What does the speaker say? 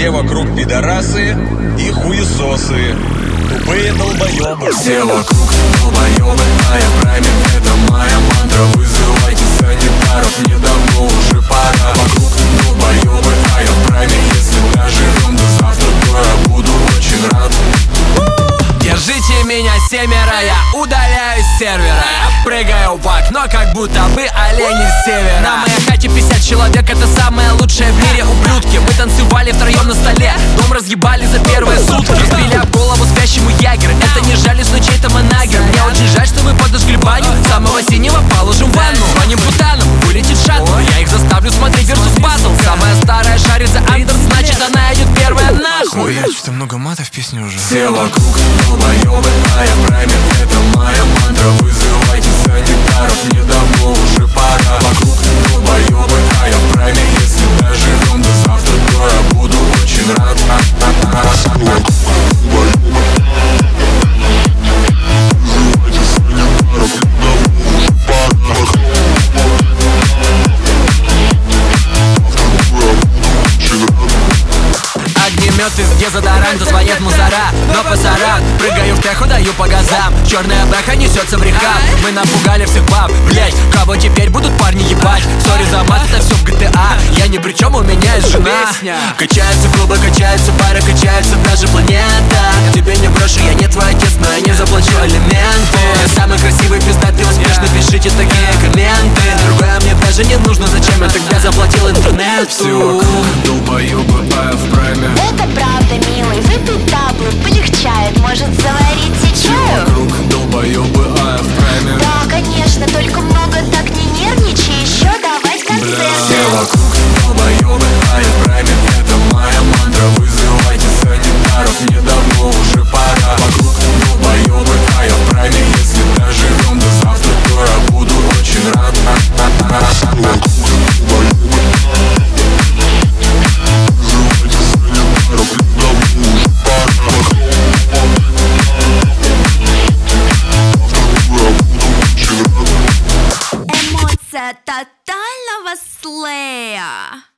Все вокруг пидорасы и хуесосы, тупые долбоебы. Все вокруг долбоебы, а я в прайме, это моя мантра. Вызывайте санитаров, мне давно уже пора. Вокруг долбоебы, а я в прайме. Если доживем до завтра, то я буду очень рад. Держите меня, семеро, я удаляюсь с сервера. Прыгаю в окно, как будто бы олени с севера. На моей хате 50 человек, это самое лучшее в мире, ублюдки. Мы танцевали втроем на столе, дом разъебали за первые сутки. Разбили об голову спящему ягер, это не жалость, но чей-то манагер. Мне очень жаль, что вы подожгли баню, самого синего положим в ванну. Звоним путанам, вылетит шаттл, я их заставлю смотреть Versus Battle. Самая старая шарит за андер, значит она идет первая нахуй. Ой, что-то много мата в песне уже. Все вокруг долбоебы, а я в прайме, это моя мантра. Вызывайте санитаров, мне давно уже пора. Вокруг долбоебы, а я в прайме. Если доживем до завтра, то я буду очень рад. Огнемет из дезодоранта, звонят мусора, но пасаран. Прыгаю в теху, даю по газам. Черная бэха несется в рехаб. Мы напугали всех баб, блять, кого теперь будут парни ебать? Сори за мат, это все в GTA. Я ни при чем, у меня есть жена. Качаются клубы, качаются бары, качается даже планета. Тебе не брошу, я не твой отец, но я не заплачу алименты. Я самый красивый, пиздатый, успешный, пишите такие комменты. Другое мне даже не нужно, зачем я тогда заплатил интернету? Все вокруг долбоебы, а я в прайме. Это правда, милый, выпей таблу, полегчает, может заварить чаю? Вокруг долбоебы, а я в прайме. Да, конечно, только много так не нервничай, еще давай концерт. Все вокруг долбоебы, а я в прайме, это моя мантра. Вызывайте санитаров, мне давно уже пора. Вокруг долбоебы, а я в прайме. Если доживем до завтра, то я буду очень рад. Эмоция тотального слея.